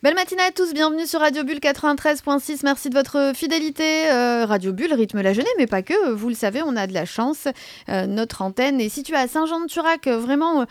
Belle matinée à tous, bienvenue sur Radio Bulle 93.6, merci de votre fidélité. Radio Bulle rythme la journée, mais pas que, vous le savez, on a de la chance. Notre antenne est située à Saint-Jean-de-Turac, vraiment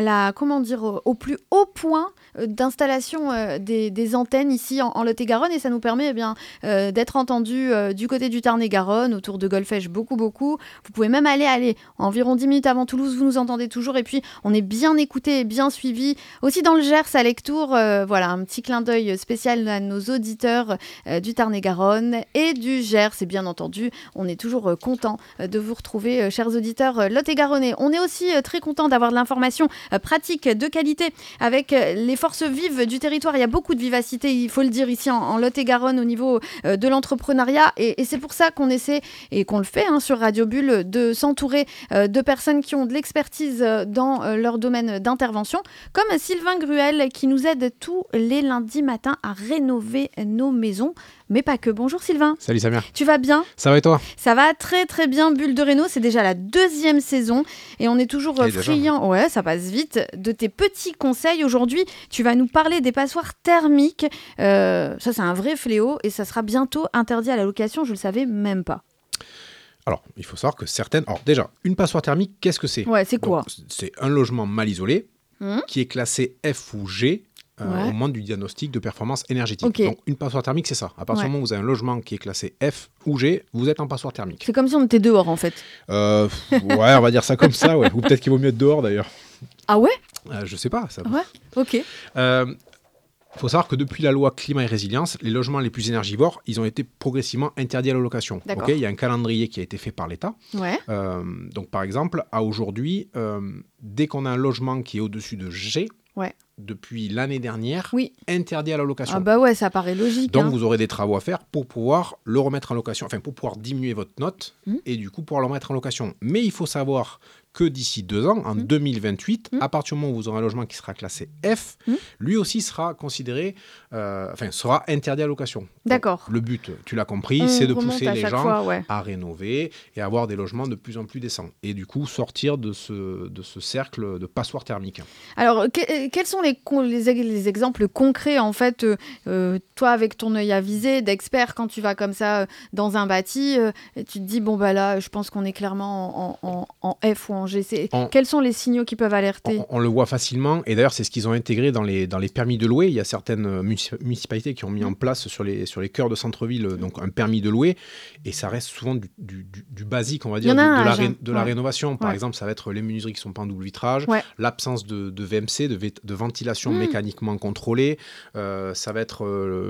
au plus haut point d'installation des antennes ici en Lot-et-Garonne, et ça nous permet d'être entendus du côté du Tarn-et-Garonne, autour de Golfech, beaucoup. Vous pouvez même aller environ 10 minutes avant Toulouse, vous nous entendez toujours, et puis on est bien écouté et bien suivi. Aussi dans le Gers, à Lectoure, voilà, un petit clin d'œil spécial à nos auditeurs du Tarn-et-Garonne et du Gers. Et bien entendu, on est toujours content de vous retrouver, chers auditeurs lot-et-garonnais. On est aussi très content d'avoir de l'information pratique, de qualité, avec les forces vives du territoire. Il y a beaucoup de vivacité, il faut le dire, ici en Lot-et-Garonne au niveau de l'entrepreneuriat. Et c'est pour ça qu'on essaie, et qu'on le fait sur Radio Bulle, de s'entourer de personnes qui ont de l'expertise dans leur domaine d'intervention, comme Sylvain Gruel, qui nous aide tous les lundis matin à rénover nos maisons, mais pas que. Bonjour Sylvain. Salut Samir. Tu vas bien ? Ça va et toi ? Ça va très très bien. Bulle de Réno, c'est déjà la 2e saison et on est toujours friand. Ouais, ça passe vite. De tes petits conseils aujourd'hui, tu vas nous parler des passoires thermiques. Ça, c'est un vrai fléau et ça sera bientôt interdit à la location. Je le savais même pas. Alors, il faut savoir que certaines. Alors déjà, une passoire thermique, qu'est-ce que c'est ? Ouais, c'est quoi ? C'est un logement mal isolé qui est classé F ou G. Au moment du diagnostic de performance énergétique. Okay. Donc, une passoire thermique, c'est ça. À partir du moment où vous avez un logement qui est classé F ou G, vous êtes en passoire thermique. C'est comme si on était dehors, en fait. Ouais, on va dire ça comme ça, ouais. Ou peut-être qu'il vaut mieux être dehors, d'ailleurs. Ah ouais ? Je sais pas. Ça... Ouais, ok. Il faut savoir que depuis la loi climat et résilience, les logements les plus énergivores, ils ont été progressivement interdits à la location. D'accord. Il y a un calendrier qui a été fait par l'État. Ouais. Donc, par exemple, à aujourd'hui, dès qu'on a un logement qui est au-dessus de G, depuis l'année dernière, interdit à la location. Ah bah ouais, ça paraît logique. Donc, vous aurez des travaux à faire pour pouvoir le remettre en location, enfin, pour pouvoir diminuer votre note et du coup, pouvoir le remettre en location. Mais il faut savoir que d'ici 2 ans, en 2028, à partir du moment où vous aurez un logement qui sera classé F, lui aussi sera considéré, sera interdit à la location. D'accord. Donc, le but, tu l'as compris, c'est de pousser les gens à rénover et avoir des logements de plus en plus décents. Et du coup, sortir de ce cercle de passoire thermique. Alors, quels sont les exemples concrets, en fait, toi, avec ton œil avisé d'expert, quand tu vas comme ça dans un bâti, et tu te dis, bon, bah là, je pense qu'on est clairement en F ou en G. Quels sont les signaux qui peuvent alerter ? On le voit facilement, et d'ailleurs, c'est ce qu'ils ont intégré dans les permis de louer. Il y a certaines municipalités qui ont mis en place sur les cœurs de centre-ville donc un permis de louer, et ça reste souvent du basique, on va dire, de la rénovation. Par exemple, ça va être les menuiseries qui ne sont pas en double vitrage, l'absence de VMC, de ventilation mécaniquement contrôlée, ça va être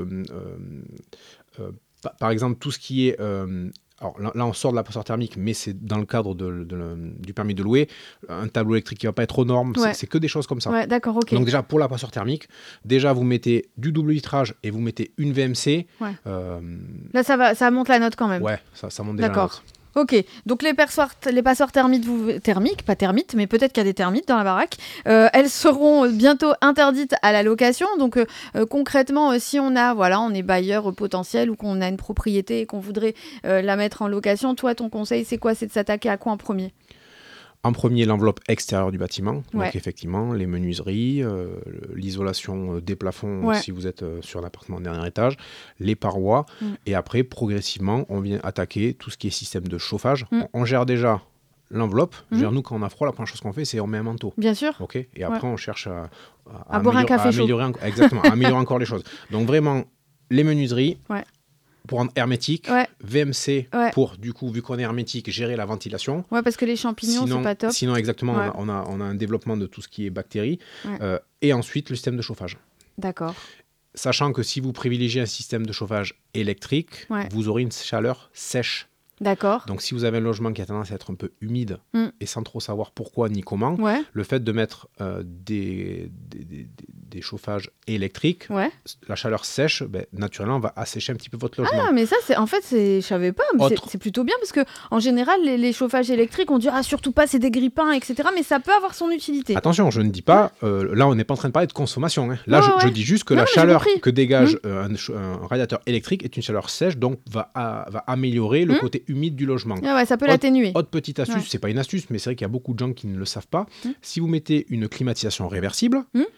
par exemple tout ce qui est alors là on sort de la passoire thermique, mais c'est dans le cadre du permis de louer, un tableau électrique qui ne va pas être aux normes, c'est que des choses comme ça. Ouais, d'accord, ok. Donc déjà pour la passoire thermique, vous mettez du double vitrage et vous mettez une VMC. Là ça monte la note quand même. Ouais, ça monte déjà la note. Ok, donc les passoires thermiques, pas termites, mais peut-être qu'il y a des termites dans la baraque, elles seront bientôt interdites à la location. Donc concrètement, si on est bailleur potentiel ou qu'on a une propriété et qu'on voudrait la mettre en location, toi, ton conseil, c'est quoi ? C'est de s'attaquer à quoi en premier ? En premier, l'enveloppe extérieure du bâtiment. Donc, effectivement, les menuiseries, l'isolation des plafonds si vous êtes sur un appartement de dernier étage, les parois. Et après, progressivement, on vient attaquer tout ce qui est système de chauffage. On gère déjà l'enveloppe. Nous, quand on a froid, la première chose qu'on fait, c'est on met un manteau. Bien sûr. Okay, et après, on cherche à boire un café chaud. Exactement, à améliorer encore les choses. Donc, vraiment, les menuiseries... pour rendre hermétique, VMC pour, du coup, vu qu'on est hermétique, gérer la ventilation. Ouais, parce que les champignons, c'est pas top. Sinon, exactement, on a un développement de tout ce qui est bactéries. Et ensuite, le système de chauffage. D'accord. Sachant que si vous privilégiez un système de chauffage électrique, vous aurez une chaleur sèche. D'accord. Donc, si vous avez un logement qui a tendance à être un peu humide et sans trop savoir pourquoi ni comment, le fait de mettre des chauffages électriques, la chaleur sèche, naturellement, va assécher un petit peu votre logement. Ah, mais ça, je savais pas. C'est plutôt bien parce que en général, les chauffages électriques, on dit surtout pas, c'est des grippins, etc. Mais ça peut avoir son utilité. Attention, je ne dis pas, là, on n'est pas en train de parler de consommation. Hein. Là, je dis juste que la chaleur que dégage un radiateur électrique est une chaleur sèche, donc va améliorer le côté humide du logement. Ça peut l'atténuer. Autre petite astuce, c'est pas une astuce, mais c'est vrai qu'il y a beaucoup de gens qui ne le savent pas. Si vous mettez une climatisation réversible,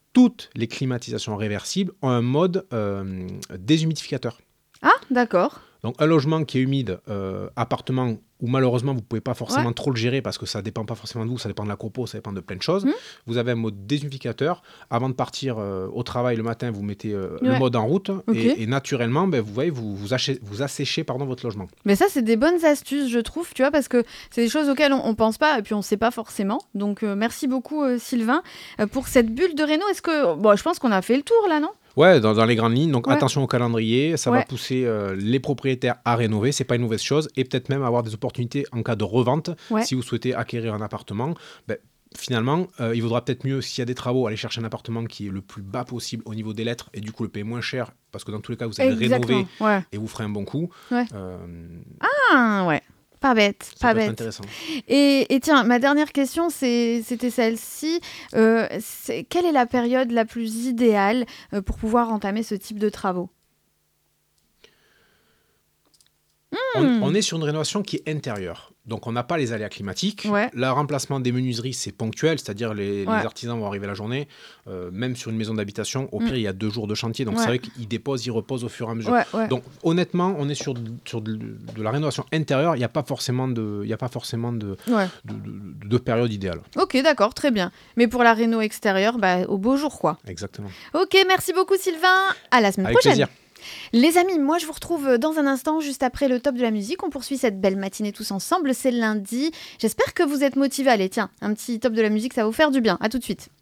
toutes les climatisations réversibles ont un mode déshumidificateur. Ah, d'accord. Donc un logement qui est humide, appartement où malheureusement vous ne pouvez pas forcément trop le gérer parce que ça ne dépend pas forcément de vous, ça dépend de la copo, ça dépend de plein de choses. Vous avez un mode déshumidificateur. Avant de partir au travail le matin, vous mettez le mode en route et naturellement, vous voyez, vous asséchez votre logement. Mais ça, c'est des bonnes astuces, je trouve, tu vois, parce que c'est des choses auxquelles on ne pense pas et puis on ne sait pas forcément. Donc merci beaucoup Sylvain pour cette bulle de réno. Est-ce que, je pense qu'on a fait le tour là, non ? Ouais, dans les grandes lignes. Donc attention au calendrier, ça va pousser les propriétaires à rénover, c'est pas une mauvaise chose, et peut-être même avoir des opportunités en cas de revente. Si vous souhaitez acquérir un appartement, finalement, il vaudra peut-être mieux, s'il y a des travaux, aller chercher un appartement qui est le plus bas possible au niveau des lettres, et du coup le payer moins cher, parce que dans tous les cas, vous allez rénover et vous ferez un bon coup. Ah ouais. Pas bête, pas bête. Intéressant. Et tiens, ma dernière question, c'était celle-ci. Quelle est la période la plus idéale pour pouvoir entamer ce type de travaux ? On est sur une rénovation qui est intérieure. Donc, on n'a pas les aléas climatiques. Le remplacement des menuiseries, c'est ponctuel, c'est-à-dire les artisans vont arriver la journée. Même sur une maison d'habitation, au pire, il y a 2 jours de chantier. Donc, c'est vrai qu'ils déposent, ils reposent au fur et à mesure. Donc, honnêtement, on est sur de la rénovation intérieure. Il n'y a pas forcément de période idéale. Ok, d'accord, très bien. Mais pour la réno extérieure, au beau jour, quoi. Exactement. Ok, merci beaucoup, Sylvain. À la semaine prochaine. Avec plaisir. Les amis, moi je vous retrouve dans un instant, juste après le top de la musique. On poursuit cette belle matinée tous ensemble, c'est lundi. J'espère que vous êtes motivés. Allez, tiens, un petit top de la musique, ça va vous faire du bien. À tout de suite.